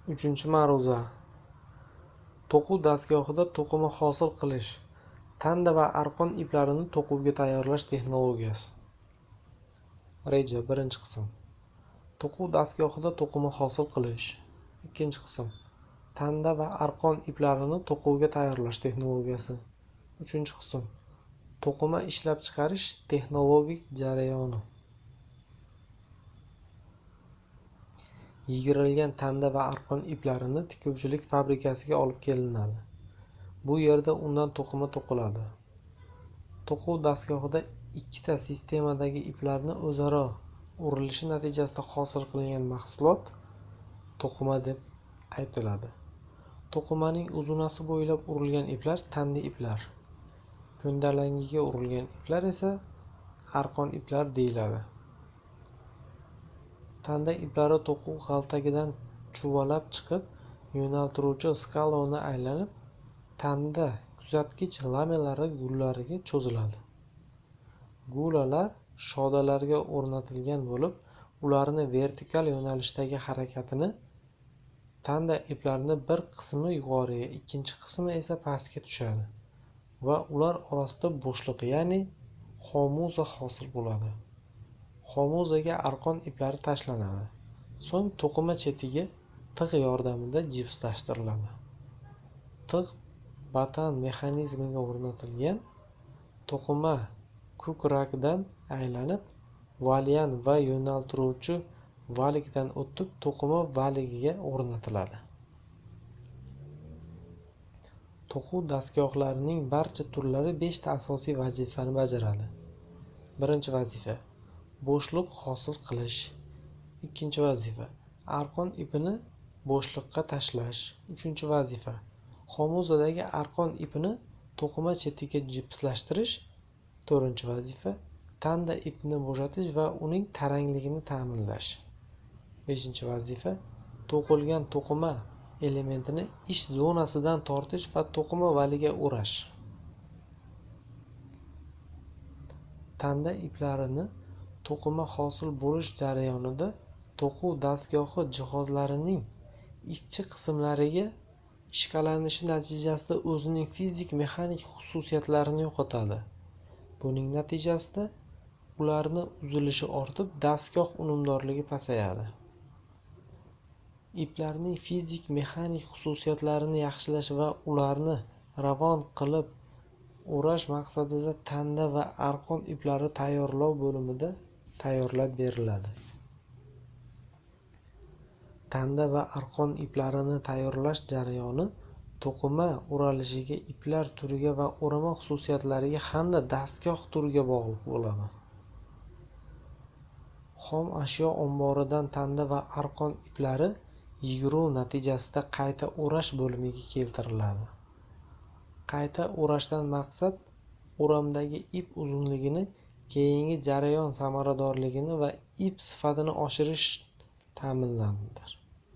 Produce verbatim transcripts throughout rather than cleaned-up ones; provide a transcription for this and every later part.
Uchinchi ma'ruza. To'quv dastgohida to'qima hosil qilish. Tanda va arqon iplarini to'quvga tayyorlash texnologiyasi. Reja. Birinchi qism. To'quv dastgohida to'qima hosil qilish. Ikkinchi qism. Tanda va arqon iplarini to'quvga tayyorlash texnologiyasi. Uchinchi qism. To'qima ishlab chiqarish texnologik jarayoni. Yigirilgan tanda va arqon iplarini tikuvchilik fabrikasiga olib kelinadi. Bu yerda undan to'qima to'qiladi. To'quv dastgohida ikkita sistemadagi iplarni o'zaro urilishi natijasida hosil qilingan mahsulot to'qima deb aytiladi. To'qimaning uzunasi bo'ylab urilgan iplar tanda iplar, ko'ndalangiga urilgan iplar esa arqon iplar deyiladi. Tanda iplari to'quv g'altagidan chuvalab chiqib, yo'naltiruvchi skalovni aylanib, tanda kuzatgich lamelari gullariga cho'ziladi. Gulalar shodalarga o'rnatilgan bo'lib, ularni vertikal yo'nalishdagi harakatini tanda iplarini bir qismi yuqoriga, ikkinchi qismi esa pastga tushadi va ular orasida bo'shliq, ya'ni xomuza hosil bo'ladi. Xomuzaga arqon iplari tashlanadi. So'ng to'qima chetiga tig' yordamida jipslashtiriladi. Tig' batan mexanizmiga o'rnatilgan. To'qima ko'krakdan aylanib, valyan va yo'naltiruvchi valikdan o'tib, to'qima valigiga o'rnatiladi. To'quv dastgohlarining barcha turlari beshta asosiy vazifani bajaradi. Birinchi vazifa bo'shliq hosil qilish. Ikkinchi vazifa arqon ipini bo'shliqqa tashlash. Uchinchi vazifa xomuzadagi arqon ipini to'qima chetiga jipslashtirish. To'rtinchi vazifa tanda ipni bo'shatish va uning tarangligini ta'minlash. Beshinchi vazifa to'qilgan to'qima elementini ish zonasidan tortish va to'qima valiga o'rash. Tanda iplarini to'qima hosil bo'lish jarayonida to'quv dastgohi jihozlarining ichki qismlariga ishqalanishi natijasida o'zining fizik-mexanik xususiyatlarini yo'qotadi. Buning natijasida ularni uzilishi ortib, dastgoh unumdorligi pasayadi. Iplarning fizik-mexanik xususiyatlarini yaxshilash va ularni ravon qilib o'rash maqsadida tanda va arqon iplari tayyorlov bo'limida tayyorlab beriladi. Tanda va arqon iplarini tayyorlash jarayoni to'qima o'ralishiga, iplar turiga va o'rama xususiyatlariga hamda dastgoh turiga bog'liq bo'ladi. Xom ashyo omboridan tanda va arqon iplari yiguruv natijasida qayta o'rash bo'limiga keltiriladi. Qayta o'rashdan maqsad o'ramdagi ip uzunligini, keyingi jarayon samaradorligini va ip sifatini oshirish ta'minlanadi.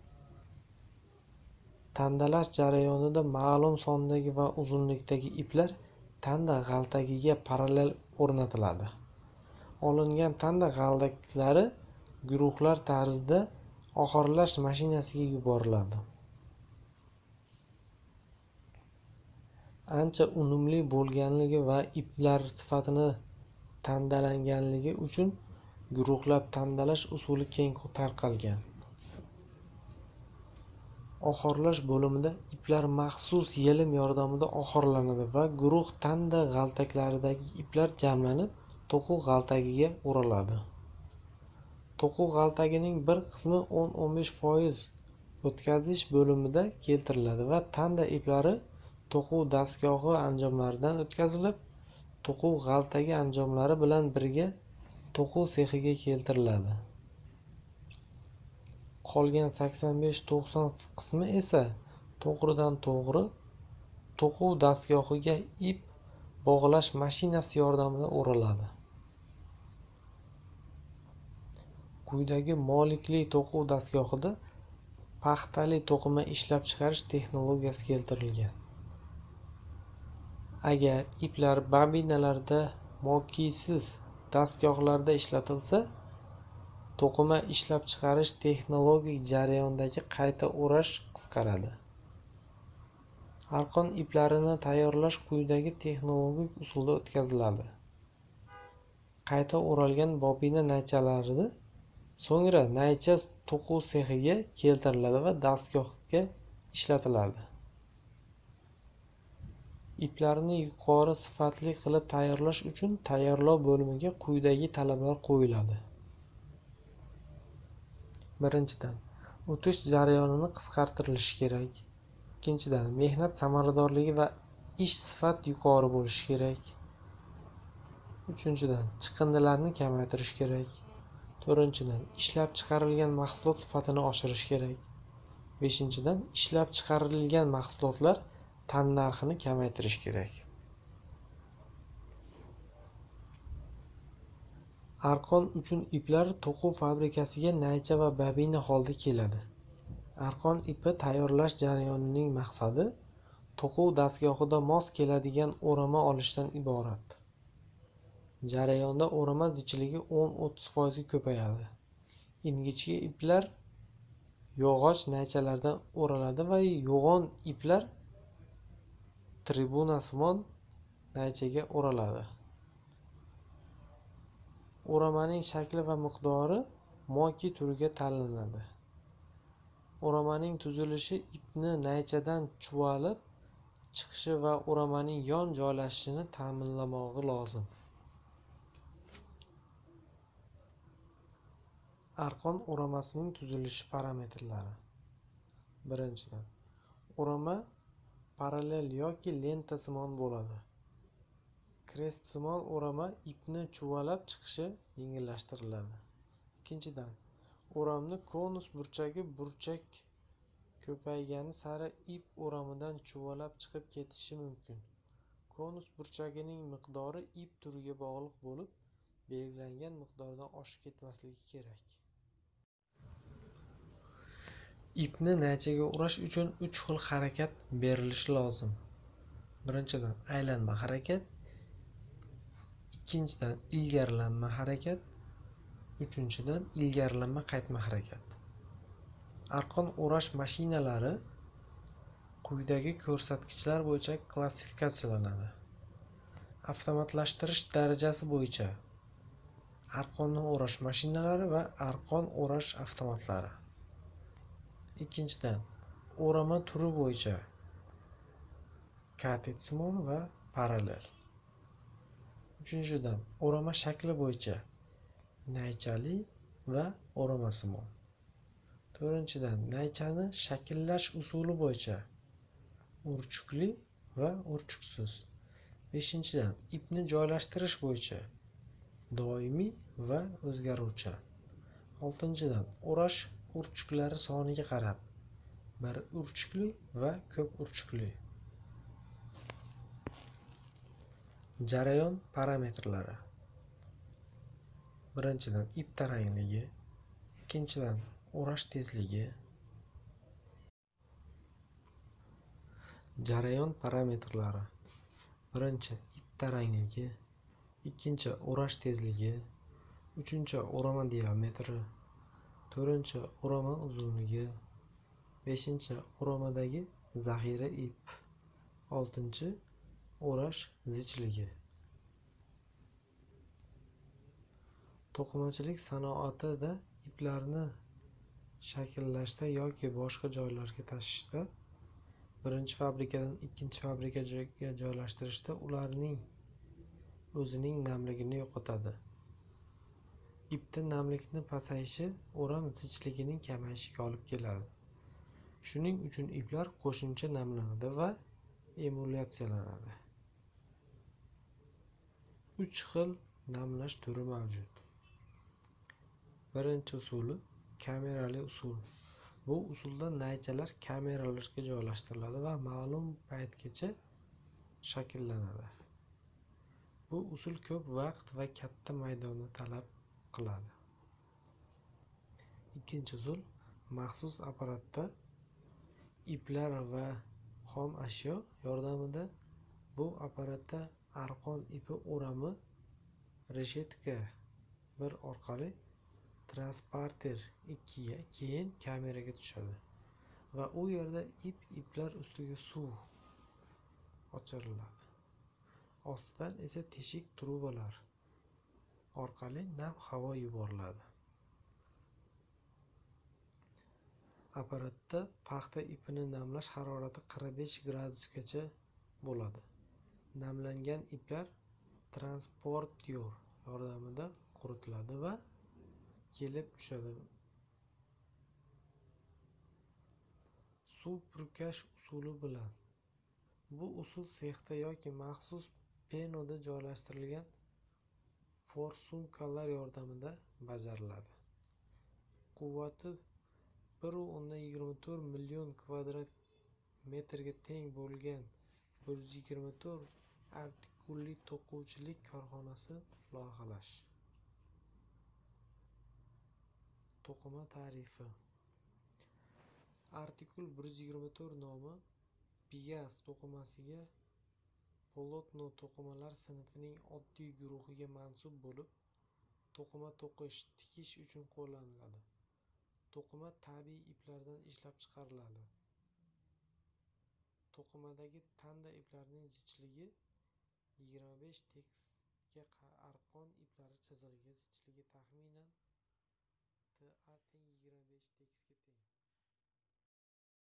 Tandalash jarayonida ma'lum sondagi va uzunlikdagi iplar tanda g'altagiga parallel o'rnatiladi. Olingan tanda g'altaklari guruhlar tarzida oxirlash mashinasiga yuboriladi. Ancha unumli bo'lganligi va iplar sifatini tandalanganligi uchun guruhlab tandalash usuli keng tarqalgan. Oxirlash bo'limida iplar maxsus yelim yordamida oxirlanadi va guruh tanda g'altaklaridagi iplar jamlanib, to'quv g'altagiga o'raladi. To'quv g'altagining bir qismi o'n o'n besh foiz o'tkazish bo'limida keltiriladi va tanda iplari to'quv dastgohi anjomlaridan o'tkazilib, to'quv g'altagi anjomlari bilan birga to'quv sexiga keltiriladi. Qolgan sakson besh to'qson qismi esa to'g'ridan to'g'ri to'quv dastgohiga ip bog'lash mashinasi yordamida o'raladi. Quyidagi molikli to'quv dastgohida paxtali to'qima ishlab chiqarish texnologiyasi keltirilgan. Agar iplar bobinalarda mokiysiz dastgohlarda ishlatilsa, to'qima ishlab chiqarish texnologik jarayonidagi qayta o'rash qisqaradi. Arqon iplarini tayyorlash quyidagi texnologik usulda o'tkaziladi. Qayta o'ralgan bobina naychalari so'ngra naycha to'quv sexiga keltiriladi va dastgohga ishlatiladi. Iplarni yuqori sifatli qilib tayyorlash uchun tayyorlov bo'limiga quyidagi talablar qo'yiladi. Birinchidan, o'tish jarayonini qisqartirilishi kerak. Ikkinchidan, mehnat samaradorligi va ish sifat yuqori bo'lishi kerak. Uchinchidan, chiqindilarni kamaytirish kerak. To'rtinchidan, ishlab chiqarilgan mahsulot sifatini oshirish kerak. Beshinchidan, ishlab chiqarilgan mahsulotlar tannarxini kamaytirish kerak. Arqon uchun iplar to'quv fabrikasiga naycha va bobina holda keladi. Arqon ipi tayyorlash jarayonining maqsadi to'quv dastgohida mos keladigan o'rama olishdan iborat. Jarayonda o'rama zichligi o'n o'ttiz foiz ga ko'payadi. Ingichka iplar yog'och naychalardan o'raladi va yo'g'on iplar tribunasimon naychaga o'raladi. O'ramaning shakli va miqdori moki turiga tanlanadi. O'ramaning tuzilishi ipni naychadan chuvalib chiqishi va o'ramaning yon joylashishini ta'minlamog'i lozim. Arqon o'ramasining tuzilishi parametrlari. Birinchidan, o'rama parallel yoki lentasimon bo'ladi. Krestsimon o'rama ipni chuvalab chiqishi yengillashtiriladi. Ikkinchidan, o'ramni konus burchagi burchak ko'paygani sari ip o'ramidan chuvalab chiqib ketishi mumkin. Konus burchagining miqdori ip turiga bog'liq bo'lib, belgilangan miqdordan oshib ketmasligi kerak. Ipni naychaga o'rash uchun uch xil harakat berilishi lozim. Birinchidan, aylanma harakat. Ikkinchidan, ilgarilanma harakat. Uchinchidan, ilgarilanma qaytma harakat. Arqon o'rash mashinalari quyidagi ko'rsatkichlar bo'yicha klassifikatsiyalanadi. Avtomatlashtirish darajasi bo'yicha arqonni o'rash mashinalari va arqon o'rash avtomatlari. Ikkinchidan, o'rama turi bo'yicha katetsimon va parallel. Uchinchidan, o'rama shakli bo'yicha naychali va o'ramasimon. To'rtinchidan, naychani shakllash usuli bo'yicha urchukli va urchuksiz. Beshinchidan, ipni joylashtirish bo'yicha doimiy va o'zgaruvchan. Oltinchidan, o'rash urchuklari soniga qarab bir urchukli va ko'p urchukli. Jarayon parametrlari. Birinchidan, ip tarangligi. Ikkinchidan, o'rash tezligi. Jarayon parametrlari. Birinchi, ip tarangligi. Ikkinchi, o'rash tezligi. Uchinchi, o'rama diametri. To'rtinchi, o'rama uzunligi. Beshinchi, o'ramadagi zaxira ip. Oltinchi, o'rash zichligi. To'qimachilik sanoatida iplarni shakllashda yoki boshqa joylarga tashishda, birinchi fabrikadan ikkinchi fabrikaga joylashtirishda ularning o'zining namligini yo'qotadi. Ipda namlikning pasayishi o'ram zichligining kamayishiga olib keladi. Shuning uchun iplar qo'shimcha namlanadi va emulyatsiyalanadi. uch xil namlash turi mavjud. Birinchi usuli kamerali usul. Bu usulda naychalar kameralarga joylashtiriladi va ma'lum paytgacha shakllanadi. Bu usul ko'p vaqt va katta maydonni talab qiladi. Ikkinchi usul maxsus apparatda iplar va xom ashyo yordamida. Bu apparatda arqon ipi o'rami reshetka bir orqali transporter ikkiga, keyin kameraga tushadi va u yerda ip iplar ustiga suv o'chiriladi. Ostidan esa teshik trubalar orqali nam havo yuboriladi. Apparatda paxta ipini namlash harorati qirq besh gradusgacha bo'ladi. Namlangan iplar transportyor yordamida quritiladi va kelib tushadi. Suv purkash usuli bilan. Bu usul sexda yoki maxsus penoda joylashtirilgan forsunkalar yordamida bajariladi. Quvvati bir nuqta yigirma to'rt million kvadrat metrga teng bo'lgan bir yuz yigirma to'rt artikulli to'quvchilik korxonasi loyihalash. To'qima tarifi. Artikul bir yuz yigirma to'rt nomi Piass to'qimasiga polotno to'qimalar sinfining oddiy guruhiga mansub bo'lib, to'qima to'qish, tikish uchun qo'llaniladi. To'qima tabiiy iplardan ishlab chiqariladi. To'qimadagi tanda iplarining zichligi yigirma besh tekisga, arqon iplari chizig'iga zichligi taxminan Ta teng yigirma besh tekisga teng.